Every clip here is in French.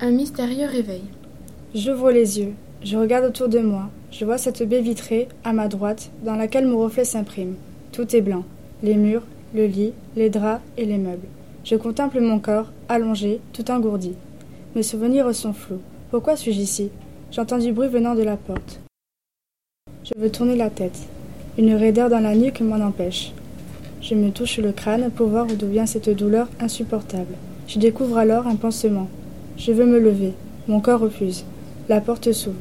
Un mystérieux réveil. J'ouvre les yeux, je regarde autour de moi, je vois cette baie vitrée, à ma droite, dans laquelle mon reflet s'imprime. Tout est blanc, les murs, le lit, les draps et les meubles. Je contemple mon corps, allongé, tout engourdi. Mes souvenirs sont flous. Pourquoi suis-je ici? J'entends du bruit venant de la porte. Je veux tourner la tête. Une raideur dans la nuque m'en empêche. Je me touche le crâne pour voir d'où vient cette douleur insupportable. Je découvre alors un pansement. Je veux me lever. Mon corps refuse. La porte s'ouvre.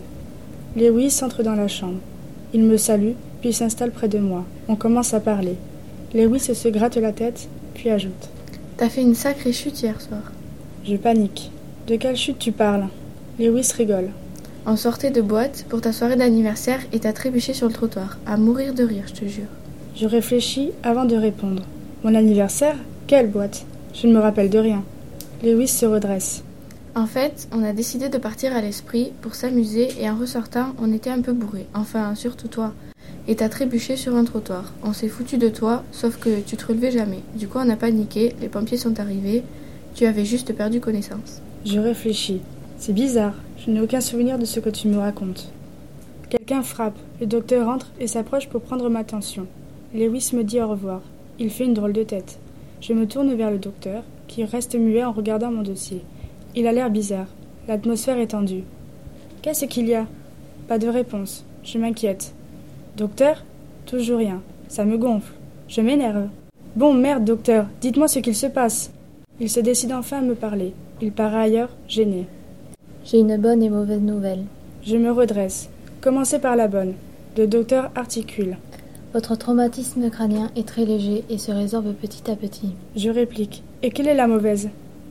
Lewis entre dans la chambre. Il me salue, puis s'installe près de moi. On commence à parler. Lewis se gratte la tête, puis ajoute. T'as fait une sacrée chute hier soir. Je panique. De quelle chute tu parles? Lewis rigole. On sortait de boîte pour ta soirée d'anniversaire et t'as trébuché sur le trottoir. À mourir de rire, je te jure. Je réfléchis avant de répondre. Mon anniversaire? Quelle boîte? Je ne me rappelle de rien. Lewis se redresse. En fait, on a décidé de partir à l'esprit pour s'amuser et en ressortant, on était un peu bourrés. Enfin, surtout toi. Et t'as trébuché sur un trottoir. On s'est foutu de toi, sauf que tu te relevais jamais. Du coup, on a paniqué, les pompiers sont arrivés. Tu avais juste perdu connaissance. Je réfléchis. C'est bizarre. Je n'ai aucun souvenir de ce que tu me racontes. Quelqu'un frappe. Le docteur entre et s'approche pour prendre ma tension. Lewis me dit au revoir. Il fait une drôle de tête. Je me tourne vers le docteur, qui reste muet en regardant mon dossier. Il a l'air bizarre. L'atmosphère est tendue. Qu'est-ce qu'il y a? Pas de réponse. Je m'inquiète. Docteur? Toujours rien. Ça me gonfle. Je m'énerve. Bon, merde, docteur, dites-moi ce qu'il se passe. Il se décide enfin à me parler. Il paraît ailleurs, gêné. J'ai une bonne et mauvaise nouvelle. Je me redresse. Commencez par la bonne. Le docteur articule. Votre traumatisme crânien est très léger et se résorbe petit à petit. Je réplique. Et quelle est la mauvaise?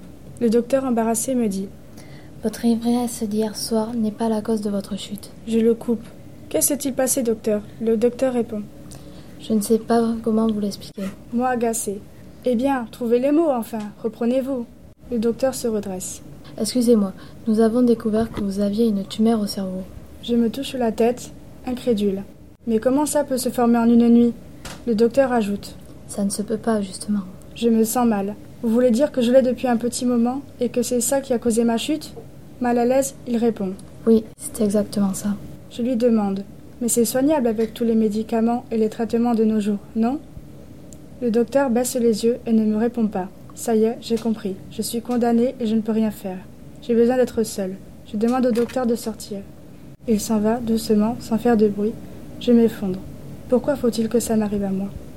Le docteur embarrassé me dit. Votre ivresse d'hier soir n'est pas la cause de votre chute. Je le coupe. Que s'est-il passé, docteur? Le docteur répond. Je ne sais pas comment vous l'expliquer. Moi agacé. Eh bien, trouvez les mots, enfin. Reprenez-vous. Le docteur se redresse. Excusez-moi, nous avons découvert que vous aviez une tumeur au cerveau. Je me touche la tête, incrédule. Mais comment ça peut se former en une nuit? Le docteur ajoute. Ça ne se peut pas, justement. Je me sens mal. Vous voulez dire que je l'ai depuis un petit moment et que c'est ça qui a causé ma chute? Mal à l'aise, il répond. Oui, c'est exactement ça. Je lui demande. Mais c'est soignable avec tous les médicaments et les traitements de nos jours, non? Le docteur baisse les yeux et ne me répond pas. Ça y est, j'ai compris. Je suis condamnée et je ne peux rien faire. J'ai besoin d'être seule. Je demande au docteur de sortir. Il s'en va, doucement, sans faire de bruit. Je m'effondre. Pourquoi faut-il que ça m'arrive à moi?